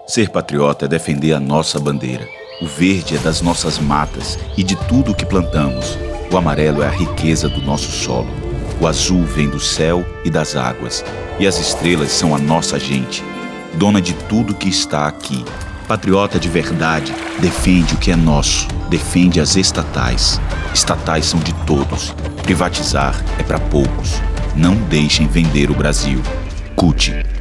Ser patriota é defender a nossa bandeira. O verde é das nossas matas e de tudo o que plantamos. O amarelo é a riqueza do nosso solo. O azul vem do céu e das águas. E as estrelas são a nossa gente, dona de tudo que está aqui. Patriota de verdade defende o que é nosso, defende as estatais. Estatais são de todos. Privatizar é para poucos. Não deixem vender o Brasil. CUT.